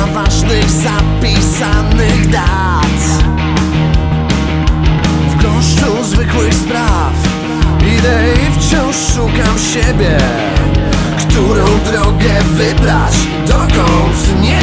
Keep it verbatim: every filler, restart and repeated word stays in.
ma ważnych zapisanych dat. W gąszczu zwykłych spraw idę i wciąż szukam siebie. Którą drogę wybrać, dokąd nie